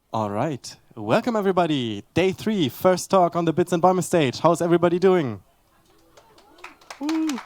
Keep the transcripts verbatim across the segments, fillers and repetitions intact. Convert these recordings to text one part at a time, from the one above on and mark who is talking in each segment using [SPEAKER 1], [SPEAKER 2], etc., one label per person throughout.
[SPEAKER 1] All right. Welcome, everybody. Day three, first talk on the Bits and Bäume stage. How's everybody doing? Woo.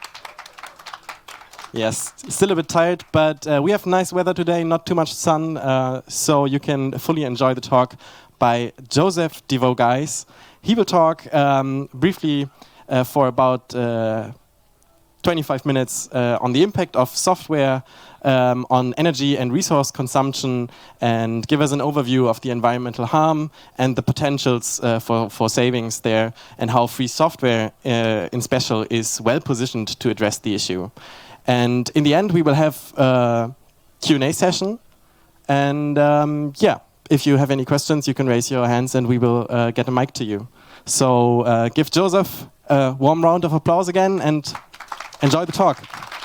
[SPEAKER 1] Yes, still a bit tired, but uh, we have nice weather today, not too much sun, uh, so you can fully enjoy the talk by Joseph DeVoe-Guy's. He will talk um, briefly uh, for about uh, twenty-five minutes uh, on the impact of software um, on energy and resource consumption, and give us an overview of the environmental harm and the potentials uh, for, for savings there, and how free software uh, in special is well positioned to address the issue. And in the end, we will have a Q and A session. And um, yeah, if you have any questions, you can raise your hands and we will uh, get a mic to you. So uh, give Joseph a warm round of applause again and enjoy the talk.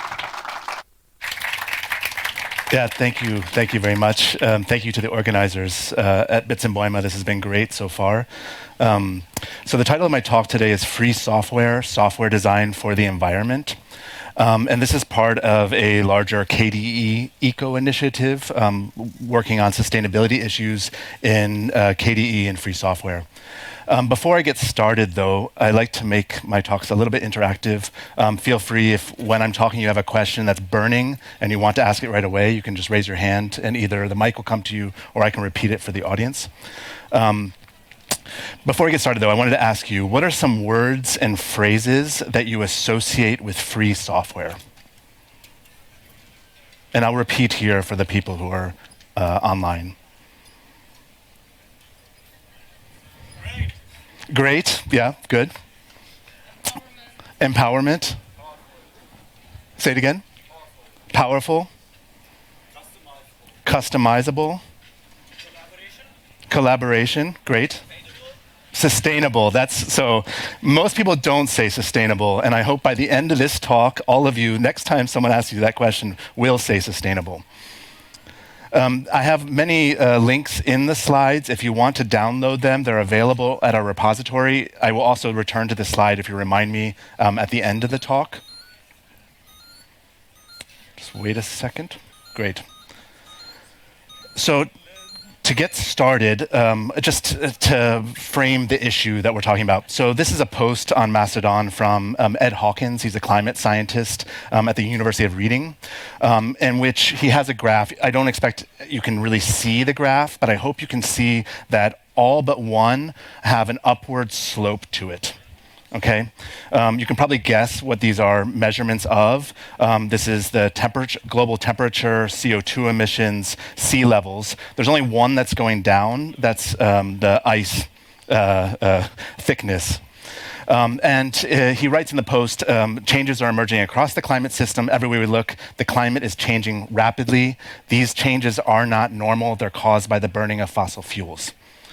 [SPEAKER 2] Yeah, thank you. Thank you very much. Um, thank you to the organizers uh, at Bits and Bäume. This has been great so far. Um, so the title of my talk today is Free Software, Software Design for the Environment. Um, and this is part of a larger K D E eco initiative um, working on sustainability issues in uh, K D E and free software. Um, before I get started, though, I like to make my talks a little bit interactive. Um, feel free if, when I'm talking, you have a question that's burning and you want to ask it right away, you can just raise your hand and either the mic will come to you or I can repeat it for the audience. Um, before we get started, though, I wanted to ask you, what are some words and phrases that you associate with free software? And I'll repeat here for the people who are uh, online. Great, yeah, good. Empowerment. Empowerment. Say it again. Powerful. Powerful. Customizable. Customizable. Collaboration. Collaboration, great. Sustainable. That's so. Most people don't say sustainable, and I hope by the end of this talk, all of you, next time someone asks you that question, will say sustainable. Um, I have many uh, links in the slides. If you want to download them, they're available at our repository. I will also return to the slide if you remind me um, at the end of the talk. Just wait a second. Great. So to get started, um, just to frame the issue that we're talking about. So this is a post on Mastodon from um, Ed Hawkins. He's a climate scientist um, at the University of Reading, um, in which he has a graph. I don't expect you can really see the graph, but I hope you can see that all but one have an upward slope to it. Okay, um, you can probably guess what these are measurements of. Um, this is the temperature, global temperature, C O two emissions, sea levels. There's only one that's going down. That's um, the ice uh, uh, thickness. Um, and uh, he writes in the post, um, changes are emerging across the climate system. Everywhere we look, the climate is changing rapidly. These changes are not normal. They're caused by the burning of fossil fuels.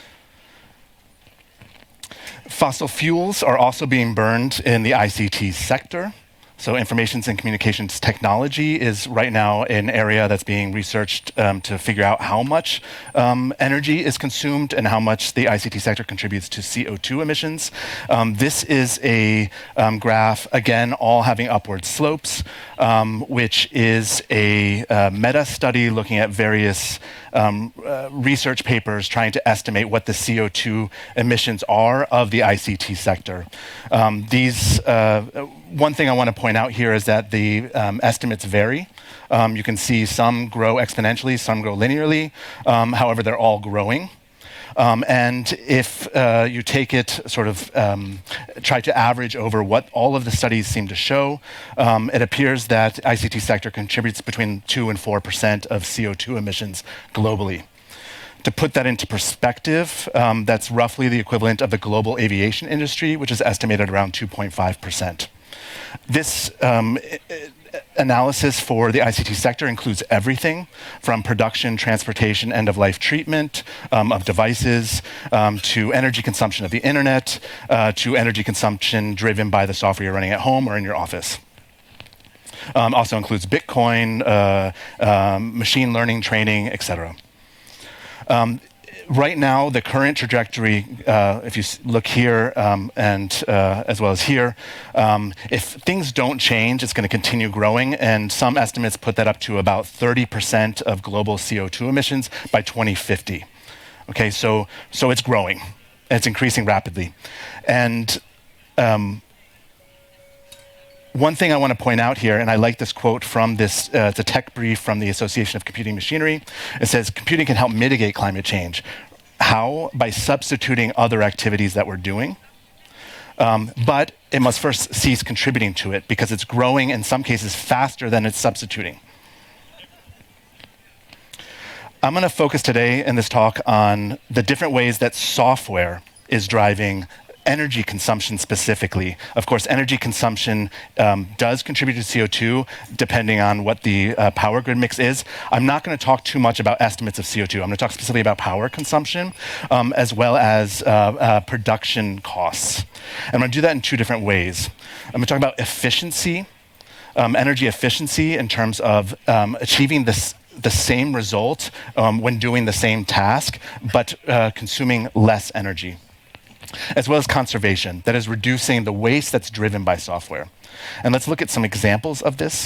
[SPEAKER 2] Fossil fuels are also being burned in the I C T sector. So information and communications technology is right now an area that's being researched um, to figure out how much um, energy is consumed and how much the I C T sector contributes to C O two emissions. Um, this is a um, graph, again, all having upward slopes, um, which is a uh, meta study looking at various um, uh, research papers trying to estimate what the C O two emissions are of the I C T sector. Um, these uh, One thing I want to point out here is that the um, estimates vary. Um, you can see some grow exponentially, some grow linearly. Um, however, they're all growing. Um, and if uh, you take it sort of, um, try to average over what all of the studies seem to show, um, it appears that the I C T sector contributes between two and four percent of C O two emissions globally. To put that into perspective, um, that's roughly the equivalent of the global aviation industry, which is estimated around two point five percent. This um, analysis for the I C T sector includes everything from production, transportation, end-of-life treatment um, of devices, um, to energy consumption of the internet, uh, to energy consumption driven by the software you're running at home or in your office. Um, also includes Bitcoin, uh, um, machine learning training, et cetera. Um, Right now, the current trajectory, uh, if you look here um, and uh, as well as here, um, if things don't change, it's going to continue growing, and some estimates put that up to about thirty percent of global C O two emissions by twenty fifty. Okay, so so it's growing, it's increasing rapidly, and um, one thing I want to point out here, and I like this quote from this, uh, it's a tech brief from the Association of Computing Machinery. It says, computing can help mitigate climate change. How? By substituting other activities that we're doing. Um, but it must first cease contributing to it because it's growing in some cases faster than it's substituting. I'm going to focus today in this talk on the different ways that software is driving energy consumption specifically. Of course, energy consumption um, does contribute to C O two, depending on what the uh, power grid mix is. I'm not going to talk too much about estimates of C O two. I'm going to talk specifically about power consumption, um, as well as uh, uh, production costs. And I'm going to do that in two different ways. I'm going to talk about efficiency, um, energy efficiency in terms of um, achieving this the same result um, when doing the same task, but uh, consuming less energy, as well as conservation, that is reducing the waste that's driven by software. And let's look at some examples of this.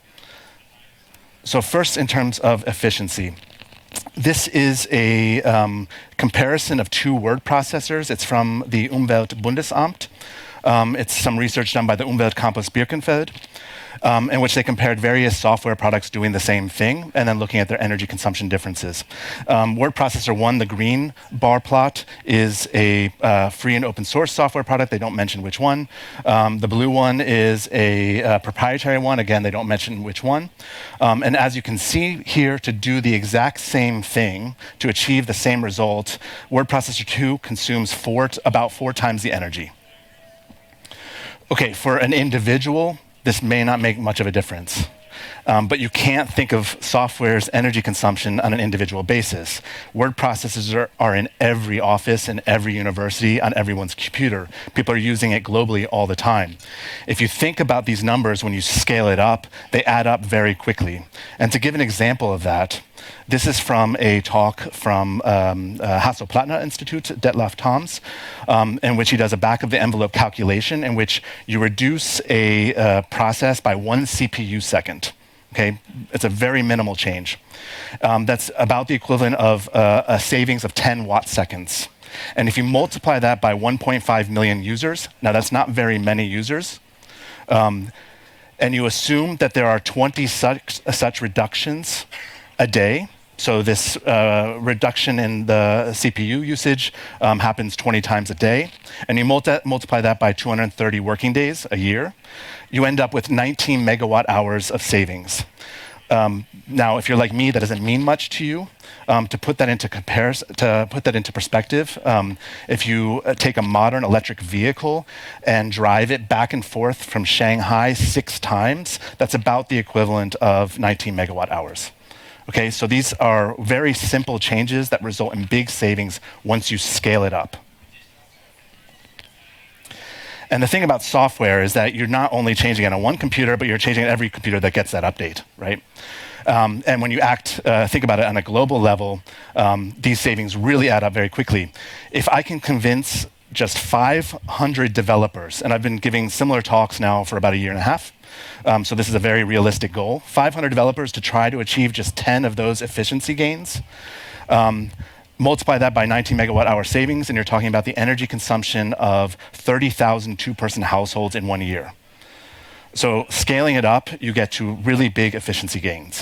[SPEAKER 2] So first, in terms of efficiency, this is a um, comparison of two word processors. It's from the Umweltbundesamt. Um, it's some research done by the Umweltcampus Birkenfeld, Um, in which they compared various software products doing the same thing and then looking at their energy consumption differences. Um, word processor one, the green bar plot, is a uh, free and open source software product. They don't mention which one. Um, the blue one is a uh, proprietary one. Again, they don't mention which one. Um, and as you can see here, to do the exact same thing, to achieve the same result, word processor two consumes four t- about four times the energy. Okay, for an individual, this may not make much of a difference. Um, but you can't think of software's energy consumption on an individual basis. Word processors are, are in every office, in every university, on everyone's computer. People are using it globally all the time. If you think about these numbers, when you scale it up, they add up very quickly. And to give an example of that, this is from a talk from um, uh, Hasso-Plattner Institute, Detlef Toms, um, in which he does a back-of-the-envelope calculation in which you reduce a uh, process by one C P U second. Okay, it's a very minimal change. Um, that's about the equivalent of uh, a savings of ten watt seconds. And if you multiply that by one point five million users, now that's not very many users, um, and you assume that there are twenty such, uh, such reductions a day, so this uh, reduction in the C P U usage um, happens twenty times a day, and you multi- multiply that by two hundred thirty working days a year, you end up with nineteen megawatt hours of savings. Um, now, if you're like me, that doesn't mean much to you. Um, to put that into comparison, to put that into perspective, um, if you uh, take a modern electric vehicle and drive it back and forth from Shanghai six times, that's about the equivalent of nineteen megawatt hours. Okay, so these are very simple changes that result in big savings once you scale it up. And the thing about software is that you're not only changing it on one computer, but you're changing it on every computer that gets that update, right? Um, and when you act, uh, think about it on a global level, um, these savings really add up very quickly. If I can convince just five hundred developers, and I've been giving similar talks now for about a year and a half, um, so this is a very realistic goal, five hundred developers to try to achieve just ten of those efficiency gains, um, multiply that by nineteen megawatt hour savings, and you're talking about the energy consumption of thirty thousand two-person households in one year. So scaling it up, you get to really big efficiency gains.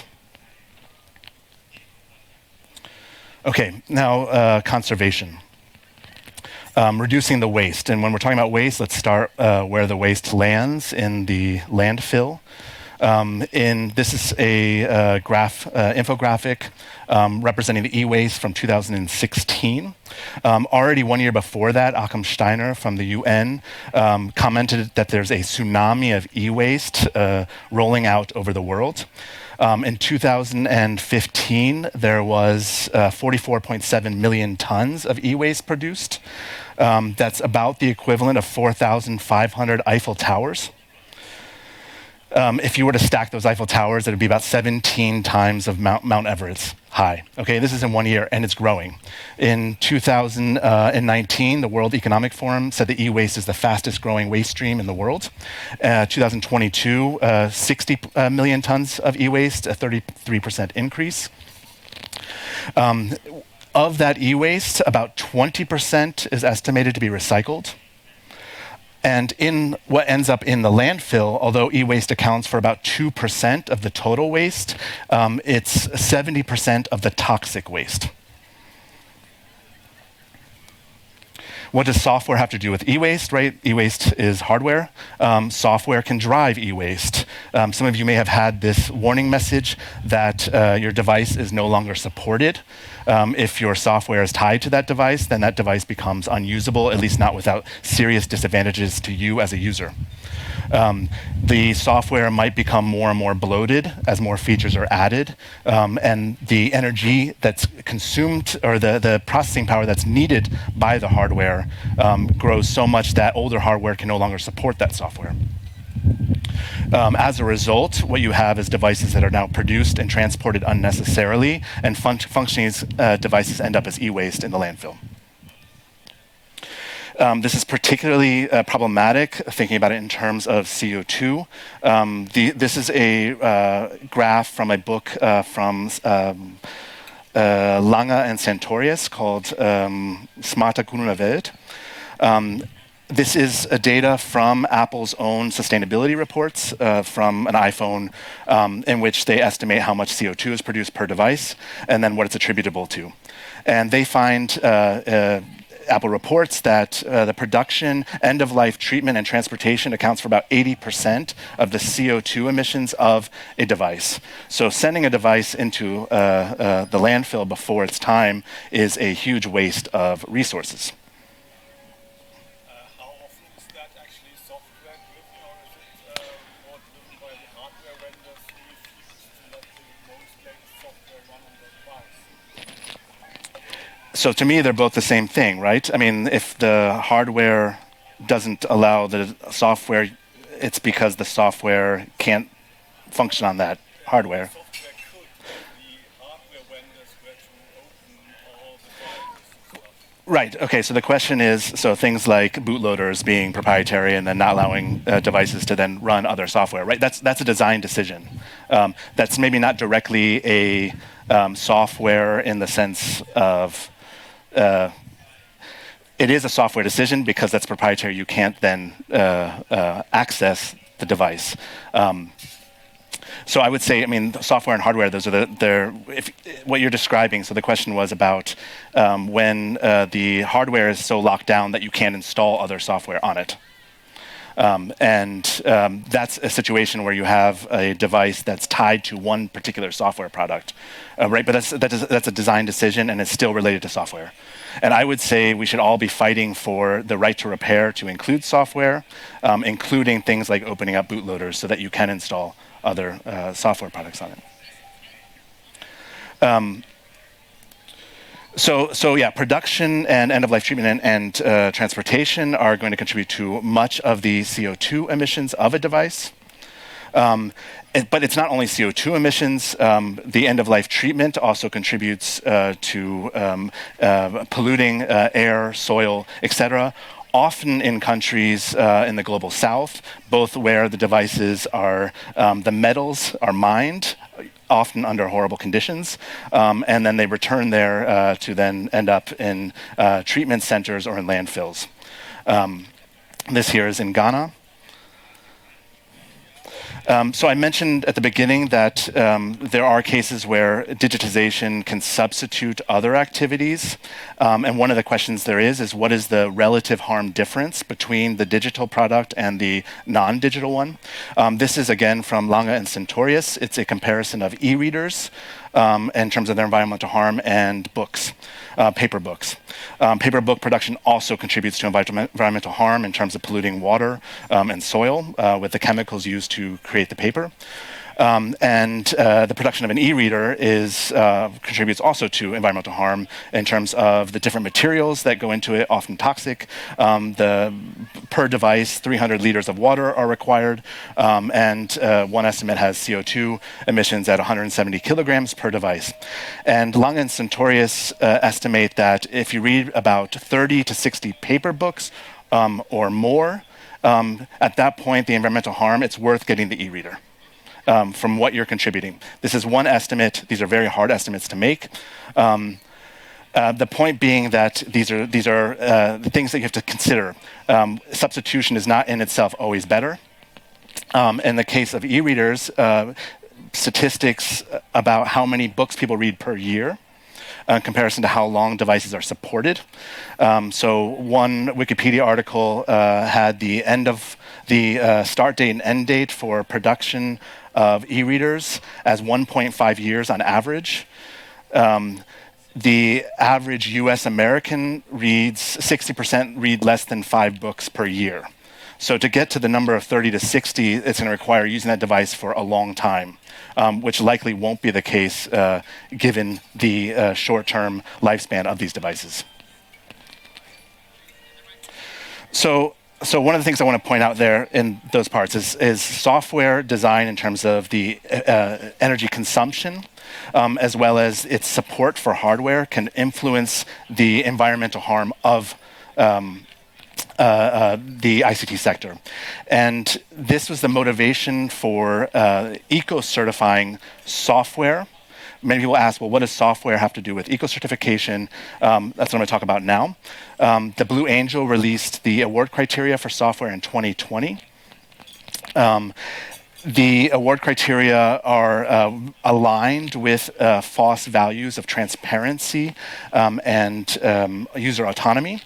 [SPEAKER 2] Okay, now uh, conservation. Um, reducing the waste. And when we're talking about waste, let's start uh, where the waste lands in the landfill. Um, in, this is a uh, graph, uh, infographic um, representing the e-waste from two thousand sixteen. Um, already one year before that, Achim Steiner from the U N um, commented that there's a tsunami of e-waste uh, rolling out over the world. Um, in two thousand fifteen, there was uh, forty-four point seven million tons of e-waste produced. Um, that's about the equivalent of four thousand five hundred Eiffel Towers. Um, if you were to stack those Eiffel Towers, it would be about seventeen times of Mount, Mount Everest high. Okay, this is in one year, and it's growing. In two thousand nineteen, the World Economic Forum said that e-waste is the fastest growing waste stream in the world. Uh, two thousand twenty-two, uh, sixty uh, million tons of e-waste, a thirty-three percent increase. Um, Of that e-waste, about twenty percent is estimated to be recycled. And in what ends up in the landfill, although e-waste accounts for about two percent of the total waste, um, it's seventy percent of the toxic waste. What does software have to do with e-waste, right? E-waste is hardware. Um, software can drive e-waste. Um, some of you may have had this warning message that uh, your device is no longer supported. Um, if your software is tied to that device, then that device becomes unusable, at least not without serious disadvantages to you as a user. Um, the software might become more and more bloated as more features are added, um, and the energy that's consumed, or the, the processing power that's needed by the hardware um, grows so much that older hardware can no longer support that software. Um, as a result, what you have is devices that are now produced and transported unnecessarily, and fun functioning uh, devices end up as e-waste in the landfill. Um, this is particularly uh, problematic, thinking about it in terms of C O two. Um, the, this is a uh, graph from a book uh, from um, uh, Lange and Santorius called um, Smarter grüner Welt. Um, This is uh, data from Apple's own sustainability reports uh, from an iPhone um, in which they estimate how much C O two is produced per device and then what it's attributable to. And they find uh, uh, Apple reports that uh, the production, end-of-life treatment, and transportation accounts for about eighty percent of the C O two emissions of a device. So sending a device into uh, uh, the landfill before its time is a huge waste of resources. So to me, they're both the same thing, right? I mean, if the hardware doesn't allow the software, it's because the software can't function on that hardware. Right, okay, so the question is, so things like bootloaders being proprietary and then not allowing uh, devices to then run other software, right? That's, that's a design decision. Um, that's maybe not directly a um, software in the sense of, uh, it is a software decision because that's proprietary. You can't then uh, uh, access the device. Um, So I would say, I mean, software and hardware, those are the, they're, if, what you're describing, so the question was about um, when uh, the hardware is so locked down that you can't install other software on it. Um, and um, that's a situation where you have a device that's tied to one particular software product, uh, right? But that's, that is, that's a design decision, and it's still related to software. And I would say we should all be fighting for the right to repair to include software, um, including things like opening up bootloaders so that you can install other uh, software products on it. Um, so, so yeah, production and end-of-life treatment and, and uh, transportation are going to contribute to much of the C O two emissions of a device. Um, it, but it's not only C O two emissions. Um, the end-of-life treatment also contributes uh, to um, uh, polluting uh, air, soil, et cetera, often in countries uh, in the global south, both where the devices are, um, the metals are mined, often under horrible conditions, um, and then they return there uh, to then end up in uh, treatment centers or in landfills. Um, this here is in Ghana. Um, so I mentioned at the beginning that um, there are cases where digitization can substitute other activities. Um, and one of the questions there is, is what is the relative harm difference between the digital product and the non-digital one? Um, this is, again, from Lange and Santorius. It's a comparison of e-readers um, in terms of their environmental harm and books, uh, paper books. Um, paper book production also contributes to envi environmental harm in terms of polluting water um, and soil uh, with the chemicals used to create the paper. Um, and uh, the production of an e-reader is uh, contributes also to environmental harm in terms of the different materials that go into it, often toxic. Um, the per device, three hundred liters of water are required, um, and uh, one estimate has C O two emissions at one hundred seventy kilograms per device. And Lange and Santorius uh, estimate that if you read about thirty to sixty paper books um, or more, um, at that point, the environmental harm, it's worth getting the e-reader. Um, from what you're contributing. This is one estimate. These are very hard estimates to make. Um, Uh, the point being that these are these are uh, the things that you have to consider. Um, substitution is not in itself always better. Um, in the case of e-readers, uh, statistics about how many books people read per year in comparison to how long devices are supported. Um, so one Wikipedia article uh, had the end of the uh, start date and end date for production of e-readers as one point five years on average. Um, the average U S American reads, sixty percent read less than five books per year. So to get to the number of thirty to sixty, it's going to require using that device for a long time, um, which likely won't be the case uh, given the uh, short-term lifespan of these devices. So, so one of the things I want to point out there in those parts is, is software design in terms of the uh, energy consumption, um, as well as its support for hardware can influence the environmental harm of um, Uh, uh, the I C T sector. And this was the motivation for uh, eco-certifying software. Many people ask, well, what does software have to do with eco-certification? Um, that's what I'm going to talk about now. Um, the Blue Angel released the award criteria for software in twenty twenty. Um, The award criteria are uh, aligned with uh, F O S values of transparency um, and um, user autonomy.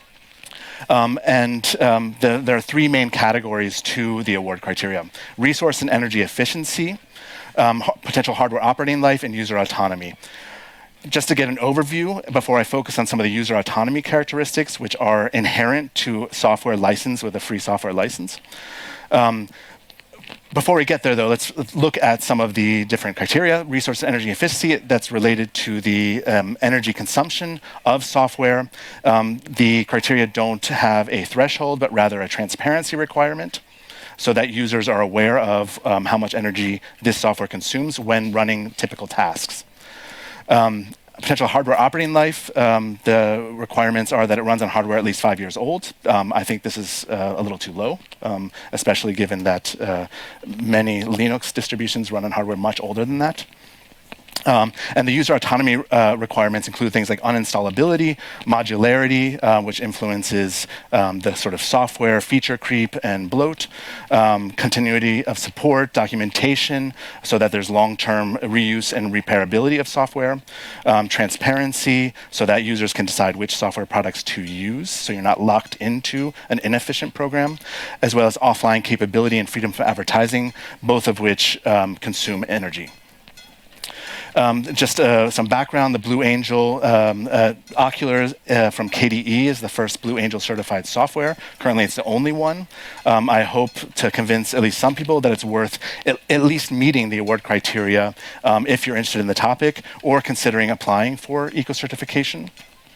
[SPEAKER 2] Um, and um, the, there are three main categories to the award criteria: resource and energy efficiency, um, potential hardware operating life, and user autonomy. Just to get an overview, before I focus on some of the user autonomy characteristics, which are inherent to software licensed with a free software license. Um, Before we get there, though, let's, let's look at some of the different criteria. Resource and energy efficiency, that's related to the um, energy consumption of software. Um, the criteria don't have a threshold, but rather a transparency requirement, so that users are aware of um, how much energy this software consumes when running typical tasks. Um, Potential hardware operating life, um, the requirements are that it runs on hardware at least five years old. Um, I think this is uh, a little too low, um, especially given that uh, many Linux distributions run on hardware much older than that. Um, and the user autonomy uh, requirements include things like uninstallability, modularity, uh, which influences um, the sort of software feature creep and bloat, um, continuity of support, documentation, so that there's long-term reuse and repairability of software, um, transparency, so that users can decide which software products to use, so you're not locked into an inefficient program, as well as offline capability and freedom from advertising, both of which um, consume energy. Um, just uh, some background, the Blue Angel um, uh, Ocular uh, from K D E is the first Blue Angel certified software. Currently, it's the only one. Um, I hope to convince at least some people that it's worth at, at least meeting the award criteria um, if you're interested in the topic or considering applying for eco-certification.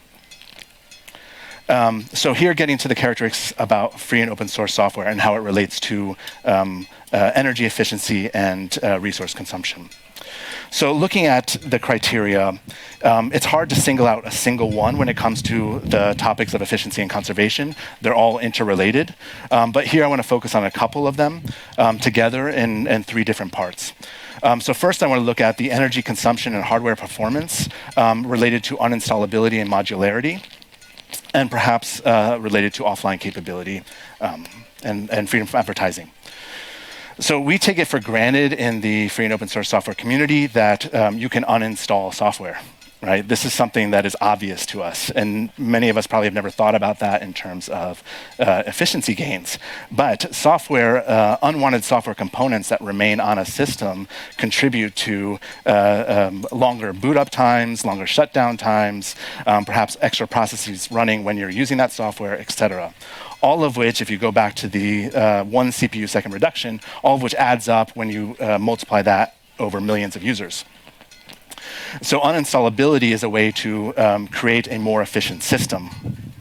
[SPEAKER 2] Um, so here, getting to the characteristics about free and open source software and how it relates to um, uh, energy efficiency and uh, resource consumption. So looking at the criteria, um, it's hard to single out a single one when it comes to the topics of efficiency and conservation. They're all interrelated. Um, but here I want to focus on a couple of them um, together in, in three different parts. Um, so first I want to look at the energy consumption and hardware performance um, related to uninstallability and modularity, and perhaps uh, related to offline capability um, and, and freedom from advertising. So we take it for granted in the free and open source software community that um, you can uninstall software, right? This is something that is obvious to us, and many of us probably have never thought about that in terms of uh, efficiency gains. But software, uh, unwanted software components that remain on a system contribute to uh, um, longer boot up times, longer shutdown times, um, perhaps extra processes running when you're using that software, et cetera. All of which, if you go back to the uh, one C P U second reduction, all of which adds up when you uh, multiply that over millions of users. So uninstallability is a way to um, create a more efficient system.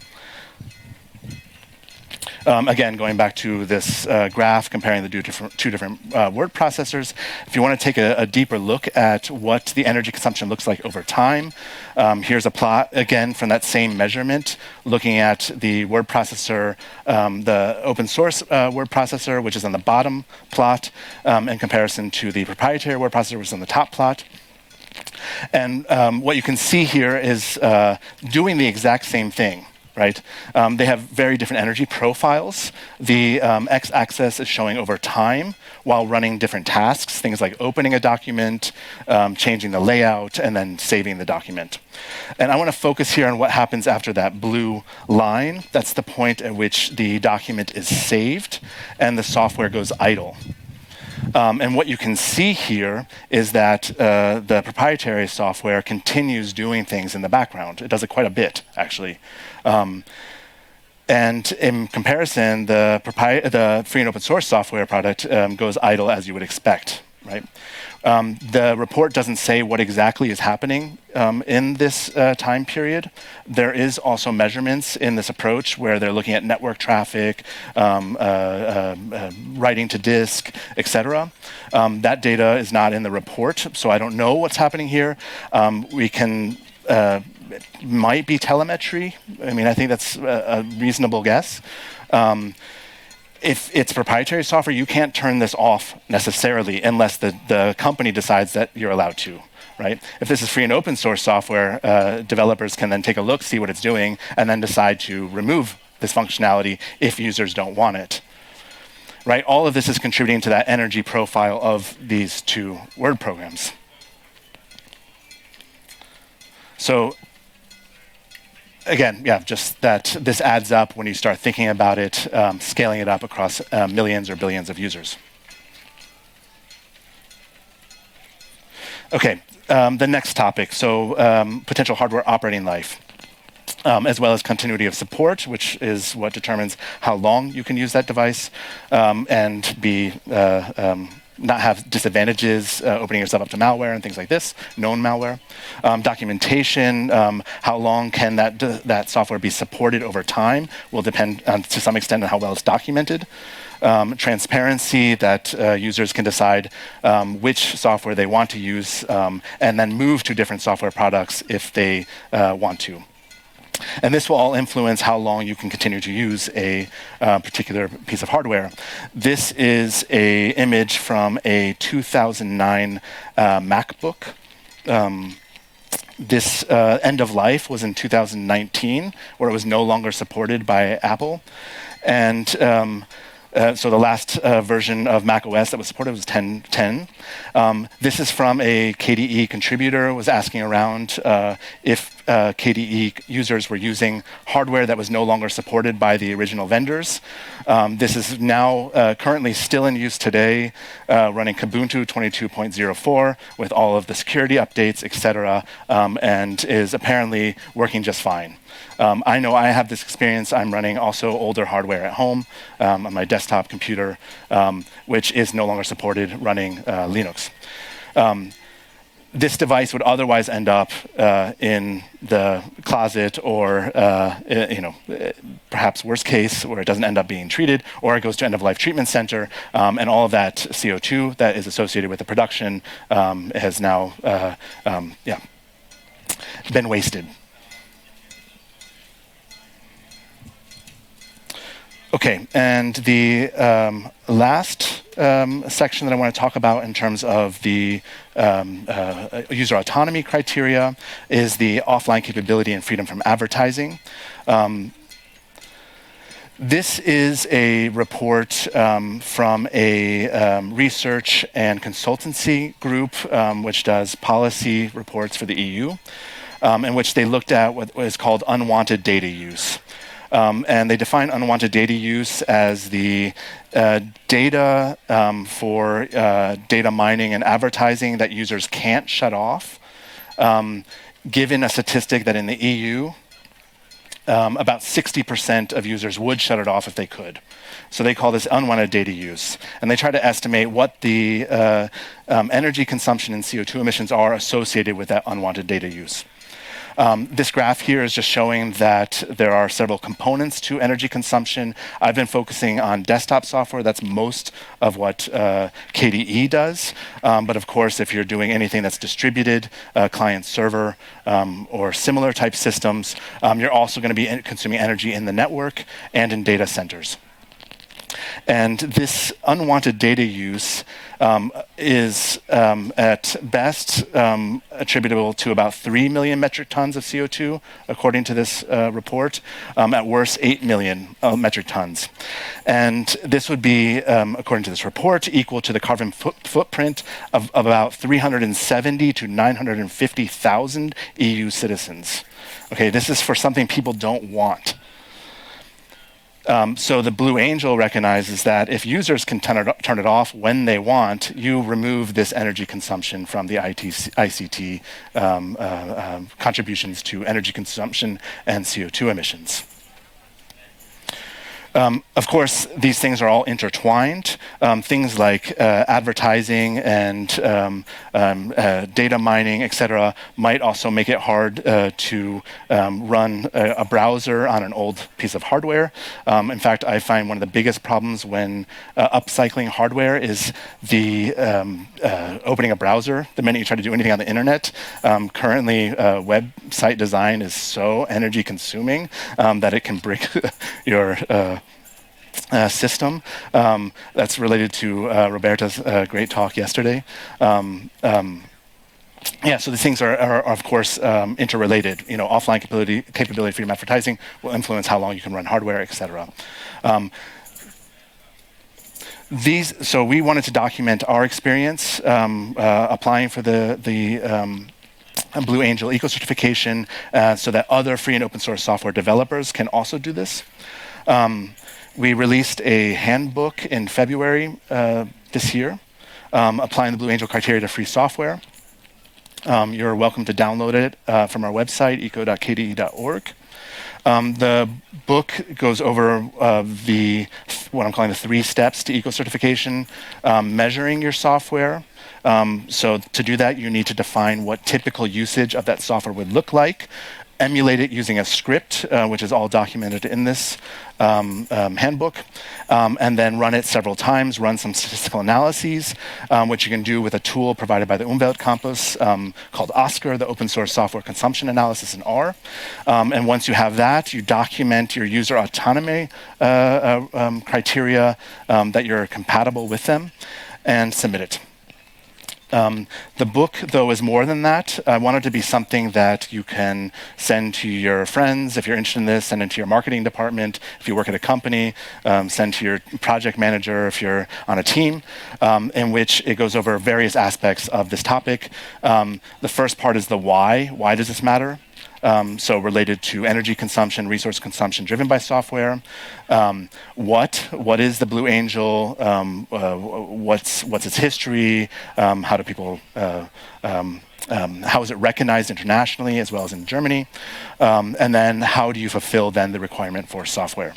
[SPEAKER 2] Um, again, going back to this uh, graph, comparing the two different, two different uh, word processors, if you want to take a, a deeper look at what the energy consumption looks like over time, um, here's a plot, again, from that same measurement, looking at the word processor, um, the open source uh, word processor, which is on the bottom plot, um, in comparison to the proprietary word processor, which is on the top plot. And um, what you can see here is uh, doing the exact same thing, right? Um, they have very different energy profiles. The um, x-axis is showing over time while running different tasks, things like opening a document, um, changing the layout, and then saving the document. And I want to focus here on what happens after that blue line. That's the point at which the document is saved and the software goes idle. Um, and what you can see here is that uh, the proprietary software continues doing things in the background. It does it quite a bit, actually. Um, and in comparison, the, the free and open source software product um, goes idle as you would expect, right? Um, the report doesn't say what exactly is happening um, in this uh, time period. There is also measurements in this approach where they're looking at network traffic, um, uh, uh, uh, writing to disk, et cetera. Um, that data is not in the report, so I don't know what's happening here. Um, we can, uh, it might be telemetry. I mean, I think that's a, a reasonable guess. Um, If it's proprietary software, you can't turn this off necessarily unless the, the company decides that you're allowed to, right? If this is free and open source software, uh, developers can then take a look, see what it's doing, and then decide to remove this functionality if users don't want it, right? All of this is contributing to that energy profile of these two Word programs. So again, yeah, just that this adds up when you start thinking about it, um, scaling it up across uh, millions or billions of users. Okay, um, the next topic, so um, potential hardware operating life, um, as well as continuity of support, which is what determines how long you can use that device um, and be uh, um, not have disadvantages uh, opening yourself up to malware and things like this, known malware. Um, documentation, um, how long can that, that software be supported over time will depend on, to some extent on how well it's documented. Um, transparency, that uh, users can decide um, which software they want to use um, and then move to different software products if they uh, want to. And this will all influence how long you can continue to use a uh, particular piece of hardware. This is an image from a two thousand nine uh, MacBook. Um, this uh, end of life was in two thousand nineteen, where it was no longer supported by Apple. And um, Uh, so the last uh, version of macOS that was supported was ten ten. Um, this is from a K D E contributor, was asking around uh, if uh, K D E users were using hardware that was no longer supported by the original vendors. Um, this is now uh, currently still in use today, uh, running Kubuntu twenty-two point oh four with all of the security updates, et cetera, um, and is apparently working just fine. Um, I know I have this experience. I'm running also older hardware at home um, on my desktop computer, um, which is no longer supported running uh, Linux. Um, this device would otherwise end up uh, in the closet or, uh, you know, perhaps worst case, where it doesn't end up being treated, or it goes to end-of-life treatment center, um, and all of that C O two that is associated with the production um, has now uh, um, yeah, been wasted. Okay, and the um, last um, section that I want to talk about in terms of the um, uh, user autonomy criteria is the offline capability and freedom from advertising. Um, this is a report um, from a um, research and consultancy group um, which does policy reports for the E U, um, in which they looked at what is called unwanted data use. Um, and they define unwanted data use as the uh, data um, for uh, data mining and advertising that users can't shut off, um, given a statistic that in the E U, um, about sixty percent of users would shut it off if they could. So they call this unwanted data use. And they try to estimate what the uh, um, energy consumption and C O two emissions are associated with that unwanted data use. Um, this graph here is just showing that there are several components to energy consumption. I've been focusing on desktop software. That's most of what uh, K D E does. Um, but of course, if you're doing anything that's distributed, uh, client server, um, or similar type systems, um, you're also going to be consuming energy in the network and in data centers. And this unwanted data use um, is um, at best um, attributable to about three million metric tons of C O two, according to this uh, report, um, at worst eight million uh, metric tons. And this would be, um, according to this report, equal to the carbon foot footprint of, of about three hundred seventy to nine hundred fifty thousand E U citizens. Okay, this is for something people don't want. Um, so the Blue Angel recognizes that if users can turn it, turn it off when they want, you remove this energy consumption from the I C T um, uh, um, contributions to energy consumption and C O two emissions. Um, of course, these things are all intertwined. Um, things like uh, advertising and um, um, uh, data mining, et cetera, might also make it hard uh, to um, run a, a browser on an old piece of hardware. Um, in fact, I find one of the biggest problems when uh, upcycling hardware is the um, uh, opening a browser. The minute you try to do anything on the internet, um, currently uh, website design is so energy consuming um, that it can break your uh, Uh, system. Um, that's related to uh, Roberta's uh, great talk yesterday. Um, um, yeah, so these things are, are, are of course, um, interrelated. You know, offline capability, capability freedom advertising will influence how long you can run hardware, et cetera. Um, these, so we wanted to document our experience um, uh, applying for the the. Um, Blue Angel Eco Certification, uh, so that other free and open source software developers can also do this. Um, We released a handbook in February uh, this year, um, applying the Blue Angel criteria to free software. Um, you're welcome to download it uh, from our website, eco dot k d e dot org. Um, the book goes over uh, the what I'm calling the three steps to eco certification, um, measuring your software. Um, so to do that, you need to define what typical usage of that software would look like. Emulate it using a script, uh, which is all documented in this um, um, handbook, um, and then run it several times, run some statistical analyses, um, which you can do with a tool provided by the Umweltcampus um, called OSCAR, the Open Source Software Consumption Analysis in R. Um, and once you have that, you document your user autonomy uh, uh, um, criteria um, that you're compatible with them, and submit it. Um, the book, though, is more than that. I want it to be something that you can send to your friends if you're interested in this, send it to your marketing department if you work at a company, um, send to your project manager if you're on a team, um, in which it goes over various aspects of this topic. Um, the first part is the why. Why does this matter? Um, so related to energy consumption, resource consumption driven by software. Um, what what is the Blue Angel? Um, uh, what's what's its history? Um, how do people? Uh, um, um, how is it recognized internationally as well as in Germany? Um, and then how do you fulfill then the requirement for software?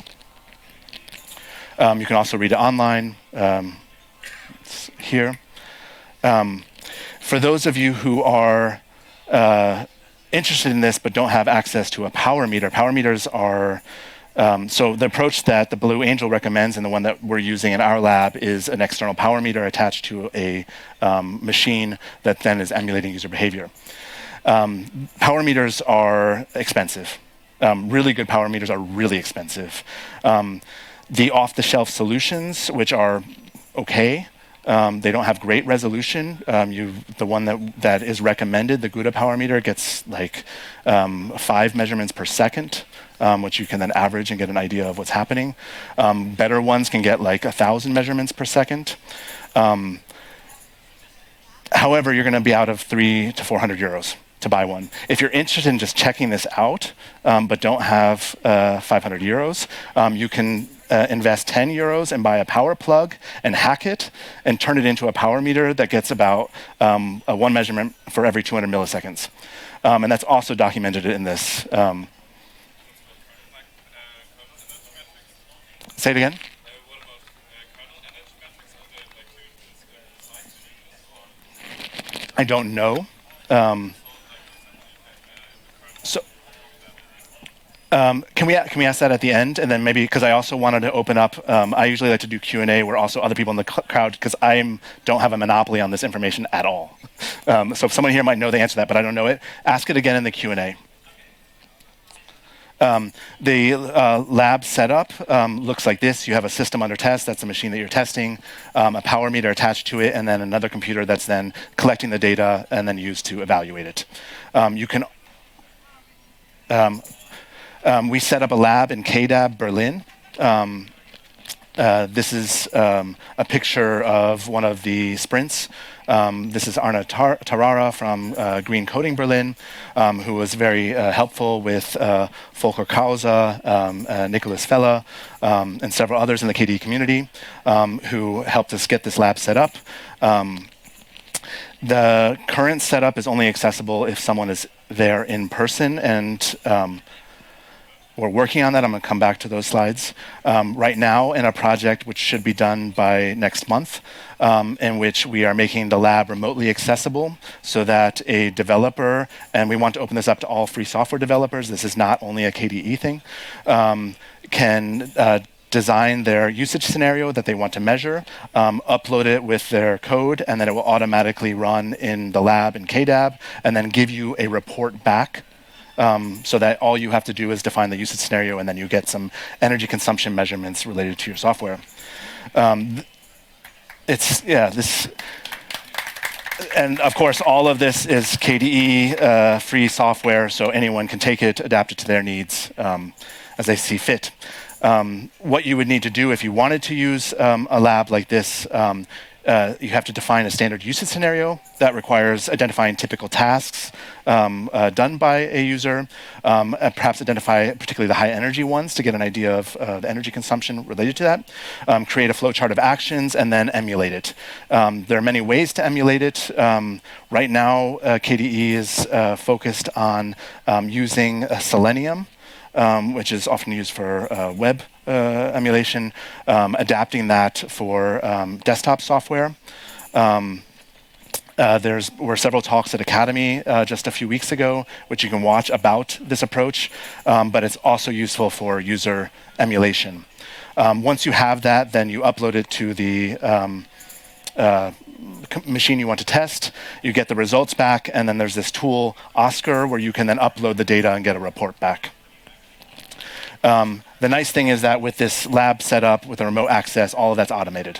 [SPEAKER 2] Um, you can also read it online um, here. Um, for those of you who are uh, interested in this but don't have access to a power meter. Power meters are, um, so the approach that the Blue Angel recommends and the one that we're using in our lab is an external power meter attached to a um, machine that then is emulating user behavior. Um, power meters are expensive. Um, really good power meters are really expensive. Um, the off-the-shelf solutions, which are okay, Um, they don't have great resolution. Um, you, the one that that is recommended, the Gouda power meter, gets like um, five measurements per second, um, which you can then average and get an idea of what's happening. Um, better ones can get like a thousand measurements per second. Um, however, you're going to be out of three to four hundred euros to buy one. If you're interested in just checking this out, um, but don't have uh, five hundred euros, um, you can Uh, invest ten euros and buy a power plug and hack it and turn it into a power meter that gets about um, a one measurement for every two hundred milliseconds. Um, and that's also documented in this. Um, say it again? I don't know. Um, so. Um, can we can we ask that at the end, and then maybe because I also wanted to open up. Um, I usually like to do Q and A where also other people in the cl crowd, because I don't have a monopoly on this information at all. Um, so if someone here might know the answer to that, but I don't know it, ask it again in the Q and A. Um, the uh, lab setup um, looks like this. You have a system under test. That's the machine that you're testing, um, a power meter attached to it, and then another computer that's then collecting the data and then used to evaluate it. Um, you can. Um, um, we set up a lab in K D A B Berlin. Um, Uh, this is um, a picture of one of the sprints. Um, this is Arne Tar Tarara from uh, Green Coding Berlin, um, who was very uh, helpful with uh, Volker Krause, um, uh, Nicholas Fella, um, and several others in the K D E community um, who helped us get this lab set up. Um, the current setup is only accessible if someone is there in person, and um, we're working on that. I'm going to come back to those slides. Um, right now in a project which should be done by next month, um, in which we are making the lab remotely accessible so that a developer, and we want to open this up to all free software developers, this is not only a K D E thing, um, can uh, design their usage scenario that they want to measure, um, upload it with their code, and then it will automatically run in the lab in K D A B, and then give you a report back. Um, so that all you have to do is define the usage scenario, and then you get some energy consumption measurements related to your software. Um, it's, yeah, this, and of course, all of this is K D E uh, free software, so anyone can take it, adapt it to their needs um, as they see fit. Um, what you would need to do if you wanted to use um, a lab like this, um, Uh, you have to define a standard usage scenario that requires identifying typical tasks um, uh, done by a user, um, and perhaps identify particularly the high energy ones to get an idea of uh, the energy consumption related to that, um, create a flowchart of actions, and then emulate it. Um, there are many ways to emulate it. Um, right now, uh, K D E is uh, focused on um, using uh, Selenium, Um, which is often used for uh, web uh, emulation, um, adapting that for um, desktop software. Um, uh, there's were several talks at Academy uh, just a few weeks ago, which you can watch about this approach, um, but it's also useful for user emulation. Um, once you have that, then you upload it to the um, uh, machine you want to test, you get the results back, and then there's this tool, Oscar, where you can then upload the data and get a report back. Um, the nice thing is that with this lab set up with a remote access, all of that's automated.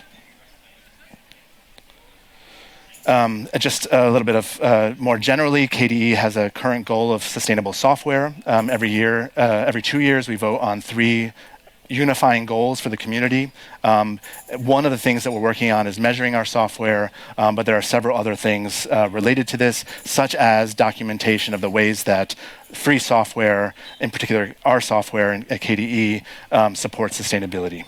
[SPEAKER 2] Um, just a little bit of uh, more generally, K D E has a current goal of sustainable software. Um, every year, uh, every two years, we vote on three unifying goals for the community. Um, one of the things that we're working on is measuring our software, um, but there are several other things uh, related to this, such as documentation of the ways that free software, in particular our software at K D E, um, supports sustainability.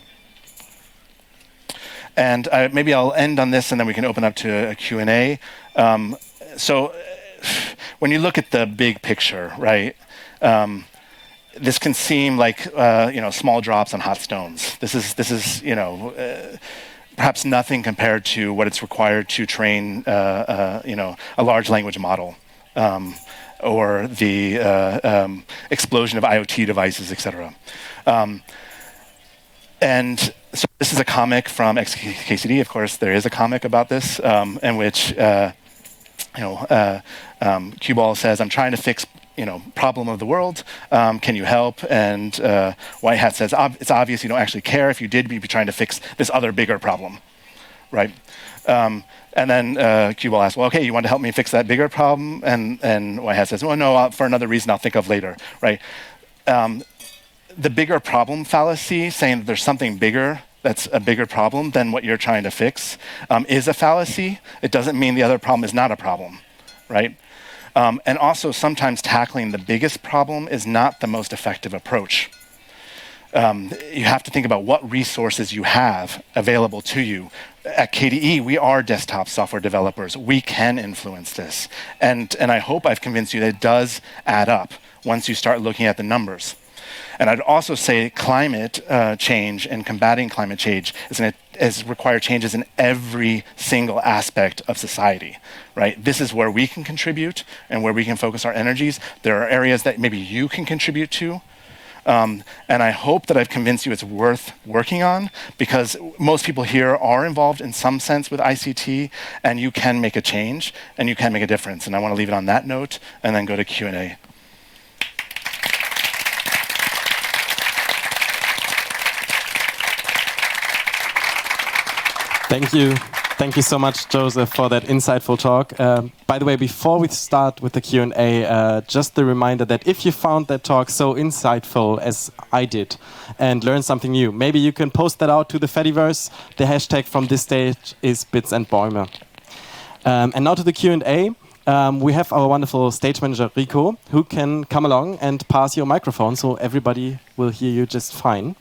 [SPEAKER 2] And uh, maybe I'll end on this, and then we can open up to a Q and A. Um, so when you look at the big picture, right, um, this can seem like uh, you know, small drops on hot stones. This is this is you know uh, perhaps nothing compared to what it's required to train uh, uh, you know a large language model, um, or the uh, um, explosion of IoT devices, et cetera. Um, and so this is a comic from X K C D. Of course, there is a comic about this um, in which uh, you know uh, um, Cue Ball says, "I'm trying to fix." You know, problem of the world. Um, can you help? And uh, White Hat says, Ob it's obvious you don't actually care. If you did, you'd be trying to fix this other bigger problem, right? Um, and then uh, Cue Ball asks, well, okay, you want to help me fix that bigger problem? And, and White Hat says, well, no, uh, for another reason I'll think of later, right? Um, the bigger problem fallacy, saying that there's something bigger that's a bigger problem than what you're trying to fix, um, is a fallacy. It doesn't mean the other problem is not a problem, right? Um, and also, sometimes tackling the biggest problem is not the most effective approach. Um, you have to think about what resources you have available to you. At K D E, we are desktop software developers. We can influence this. And, and I hope I've convinced you that it does add up once you start looking at the numbers. And I'd also say climate uh, change and combating climate change is, an, is require changes in every single aspect of society, right? This is where we can contribute and where we can focus our energies. There are areas that maybe you can contribute to. Um, and I hope that I've convinced you it's worth working on, because most people here are involved in some sense with I C T, and you can make a change and you can make a difference. And I want to leave it on that note and then go to Q and A.
[SPEAKER 1] Thank you. Thank you so much, Joseph, for that insightful talk. Uh, by the way, before we start with the Q and A, uh, just the reminder that if you found that talk so insightful as I did and learned something new, maybe you can post that out to the Fediverse. The hashtag from this stage is Bits and Bäume. Um, and now to the Q and A. Um, we have our wonderful stage manager, Rico, who can come along and pass your microphone so everybody will hear you just fine.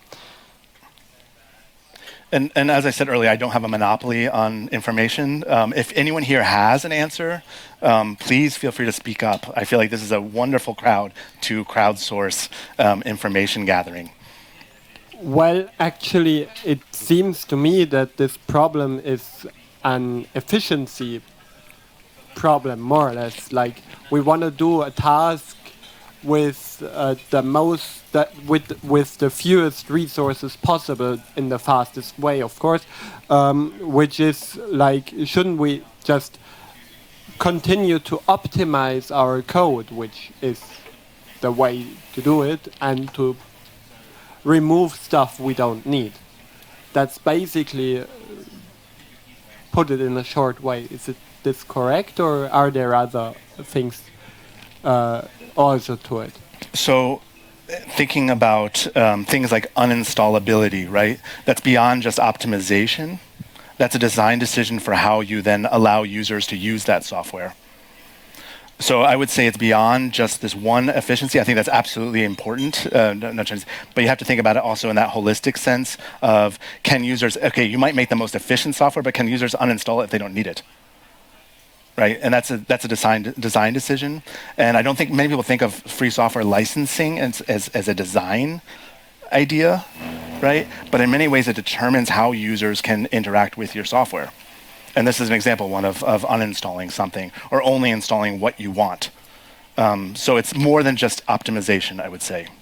[SPEAKER 2] And, and as I said earlier, I don't have a monopoly on information. Um, if anyone here has an answer, um, please feel free to speak up. I feel like this is a wonderful crowd to crowdsource um, information gathering.
[SPEAKER 3] Well, actually, it seems to me that this problem is an efficiency problem, more or less. Like, we want to do a task with uh, the most, that with with the fewest resources possible in the fastest way, of course. Um, which is like, shouldn't we just continue to optimize our code, which is the way to do it, and to remove stuff we don't need? That's basically, uh, put it in a short way. Is it this correct, or are there other things uh, also to it?
[SPEAKER 2] So thinking about um, things like uninstallability, right? That's beyond just optimization. That's a design decision for how you then allow users to use that software. So I would say it's beyond just this one efficiency. I think that's absolutely important, uh, no, no chance, but you have to think about it also in that holistic sense of, can users, okay, you might make the most efficient software, but can users uninstall it if they don't need it? Right, and that's a that's a design design decision, and I don't think many people think of free software licensing as as, as a design idea, right? But in many ways, it determines how users can interact with your software, and this is an example one of of uninstalling something or only installing what you want. Um, so it's more than just optimization, I would say.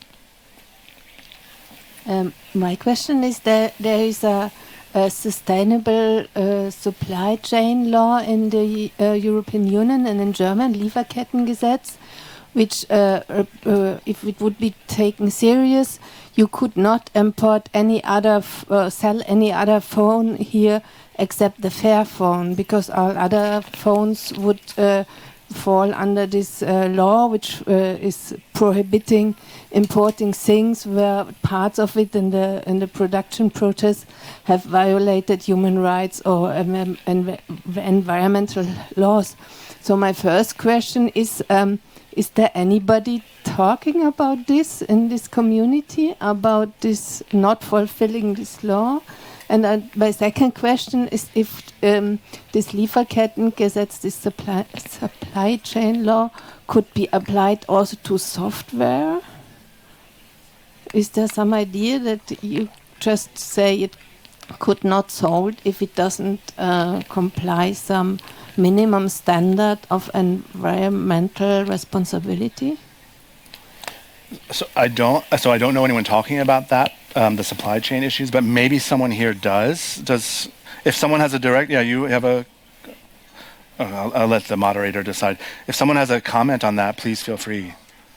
[SPEAKER 4] Um, my question is that there is a a sustainable uh, supply chain law in the uh, European Union and in German, Lieferkettengesetz, which, uh, uh, uh, if it would be taken serious, you could not import any other, f uh, sell any other phone here except the Fairphone, because all other phones would uh, fall under this uh, law, which uh, is prohibiting importing things where parts of it in the in the production process have violated human rights or um, env environmental laws. So my first question is: um, is there anybody talking about this in this community, about this not fulfilling this law? And uh, my second question is if um, this Lieferkettengesetz, this supply, supply chain law, could be applied also to software. Is there some idea that you just say it could not sold if it doesn't uh, comply some minimum standard of environmental responsibility?
[SPEAKER 2] So I don't. So I don't know anyone talking about that, um, the supply chain issues. But maybe someone here does. Does if someone has a direct? Yeah, you have a. Oh, I'll, I'll let the moderator decide. If someone has a comment on that, please feel free.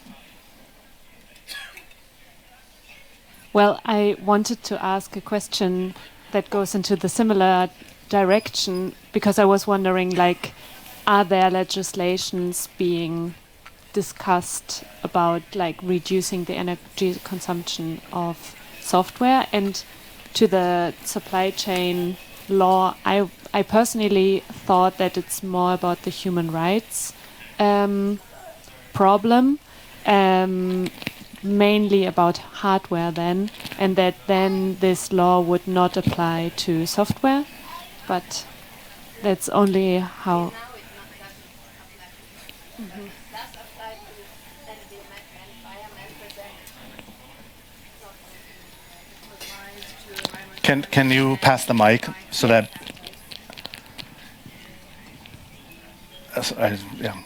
[SPEAKER 5] Well, I wanted to ask a question that goes into the similar direction, because I was wondering, like, are there legislations being discussed about like reducing the energy consumption of software? And to the supply chain law, I I personally thought that it's more about the human rights um, problem, um, mainly about hardware then, and that then this law would not apply to software, but that's only how. Mm-hmm.
[SPEAKER 2] Can can you pass the mic so that? Uh, so I, yeah.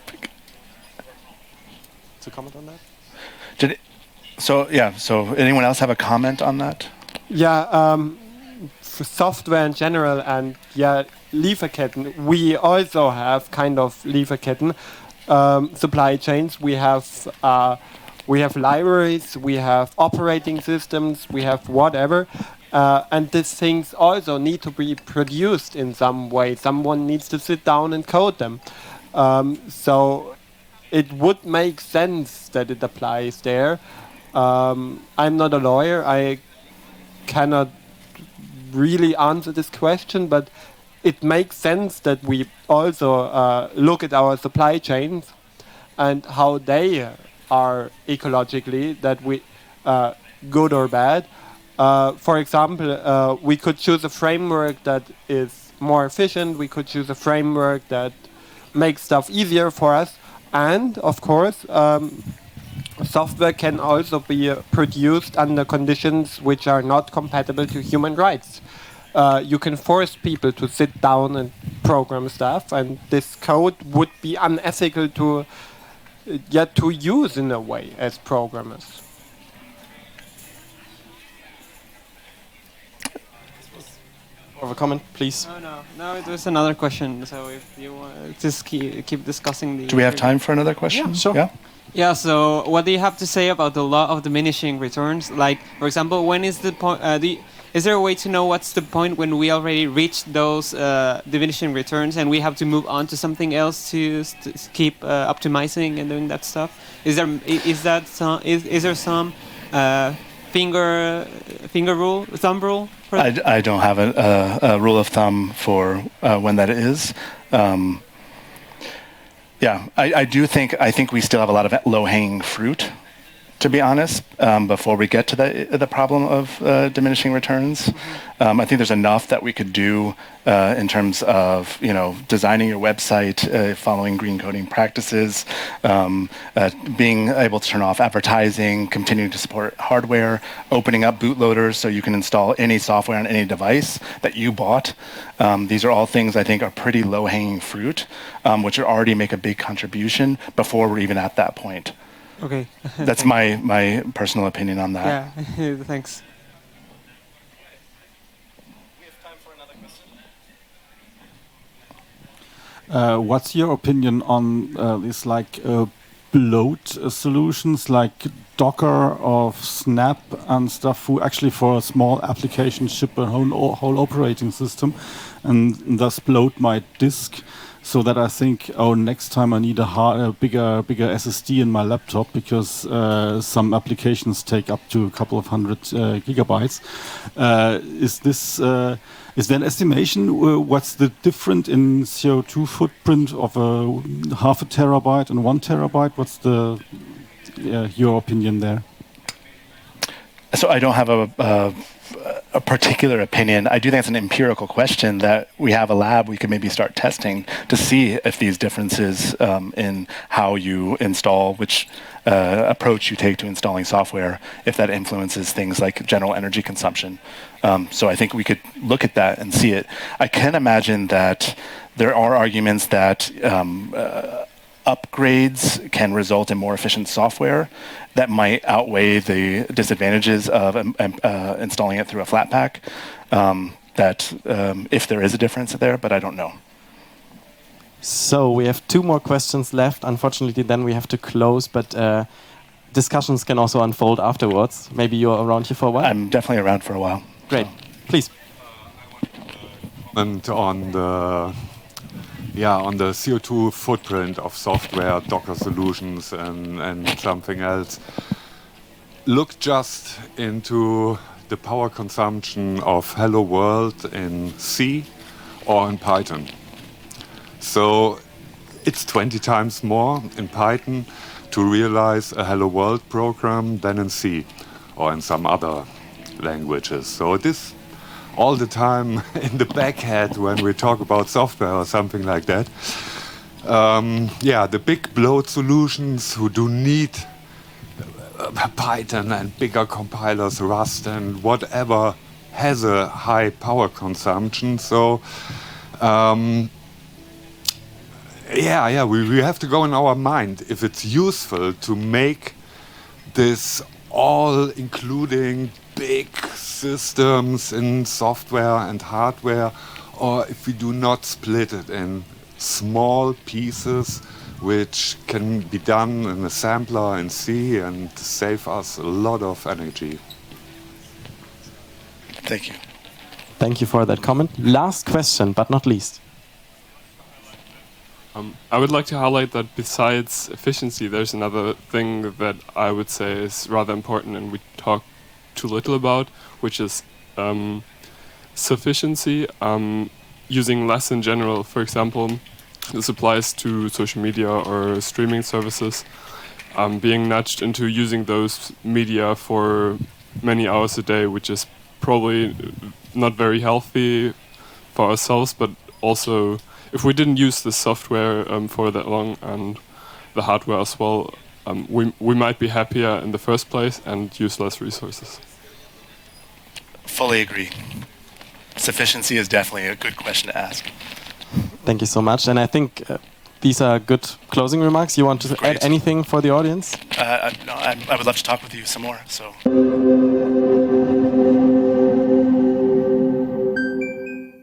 [SPEAKER 1] To comment on that?
[SPEAKER 2] Did it, so yeah. So anyone else have a comment on that?
[SPEAKER 3] Yeah. Um, for software in general, and yeah, Lieferketten. We also have kind of Lieferketten um, supply chains. We have. Uh, We have libraries, we have operating systems, we have whatever. Uh, and these things also need to be produced in some way. Someone needs to sit down and code them. Um, so it would make sense that it applies there. Um, I'm not a lawyer. I cannot really answer this question, but it makes sense that we also uh, look at our supply chains and how they are ecologically, that we uh, good or bad. Uh, for example, uh, we could choose a framework that is more efficient. We could choose a framework that makes stuff easier for us. And, of course, um, software can also be uh, produced under conditions which are not compatible to human rights. Uh, you can force people to sit down and program stuff, and this code would be unethical to, uh, yet to use in a way as programmers.
[SPEAKER 1] More of a comment, please.
[SPEAKER 6] No, no, no. It was another question. So if you want, just keep, keep discussing the.
[SPEAKER 2] Do we have time for another question?
[SPEAKER 1] Yeah, sure.
[SPEAKER 2] Yeah.
[SPEAKER 6] Yeah. So what do you have to say about the law of diminishing returns? Like, for example, when is the point? Uh, the, is there a way to know what's the point when we already reached those uh, diminishing returns and we have to move on to something else to, st- to keep uh, optimizing and doing that stuff? Is there is that some, is is there some uh, finger finger rule thumb rule? For
[SPEAKER 2] I, d- I don't have a, a, a rule of thumb for uh, when that is. Um, yeah, I, I do think I think we still have a lot of low-hanging fruit, to be honest, um, before we get to the the problem of uh, diminishing returns. Mm-hmm. Um, I think there's enough that we could do uh, in terms of, you know, designing your website, uh, following green coding practices, um, uh, being able to turn off advertising, continuing to support hardware, opening up bootloaders so you can install any software on any device that you bought. Um, these are all things I think are pretty low-hanging fruit, um, which already make a big contribution before we're even at that point.
[SPEAKER 6] Okay.
[SPEAKER 2] That's my, my personal opinion on that.
[SPEAKER 6] Yeah, thanks.
[SPEAKER 1] We have time for another question.
[SPEAKER 7] Uh, what's your opinion on uh, these like uh, bloat uh, solutions like Docker or Snap and stuff, who actually for a small application ship a whole, whole operating system and thus bloat my disk? So that I think, oh, next time I need a, hard, a bigger, bigger S S D in my laptop because uh, some applications take up to a couple of hundred uh, gigabytes. Uh, is this uh, is there an estimation? Uh, what's the difference in C O two footprint of a half a terabyte and one terabyte? What's the uh, your opinion there?
[SPEAKER 2] So I don't have a, a, a particular opinion. I do think it's an empirical question that we have a lab we could maybe start testing to see if these differences um, in how you install, which uh, approach you take to installing software, if that influences things like general energy consumption. Um, so I think we could look at that and see it. I can imagine that there are arguments that um, uh, upgrades can result in more efficient software that might outweigh the disadvantages of um, uh, installing it through a Flatpak. Um, that um, if there is a difference there, but I don't know.
[SPEAKER 1] So we have two more questions left. Unfortunately, then we have to close, but uh, discussions can also unfold afterwards. Maybe you're around here for a while?
[SPEAKER 2] I'm definitely around for a while.
[SPEAKER 1] Great. Please.
[SPEAKER 8] And on the yeah on the C O two footprint of software, Docker solutions, and and something else. Look just into the power consumption of Hello World in C or in Python. So it's twenty times more in Python to realize a Hello World program than in C or in some other languages. So this all the time in the back head when we talk about software or something like that. Um, yeah, the big bloat solutions who do need uh, Python and bigger compilers, Rust and whatever has a high power consumption. So um, yeah, yeah, we, we have to go in our mind if it's useful to make this all including big systems in software and hardware, or if we do not split it in small pieces which can be done in a sampler in C and save us a lot of energy.
[SPEAKER 2] Thank you.
[SPEAKER 1] Thank you for that comment. Last question, but not least.
[SPEAKER 9] Um, I would like to highlight that besides efficiency, there's another thing that I would say is rather important and we talk too little about, which is um, sufficiency, um, using less in general. For example, this applies to social media or streaming services, um, being nudged into using those media for many hours a day, which is probably not very healthy for ourselves, but also if we didn't use the software um, for that long and the hardware as well, um, we, we might be happier in the first place and use less resources.
[SPEAKER 2] Fully agree. Sufficiency is definitely a good question to ask.
[SPEAKER 1] Thank you so much. And I think uh, these are good closing remarks. You want to
[SPEAKER 2] Great.
[SPEAKER 1] add anything for the audience?
[SPEAKER 2] Uh, I, no, I, I would love to talk with you some more. So.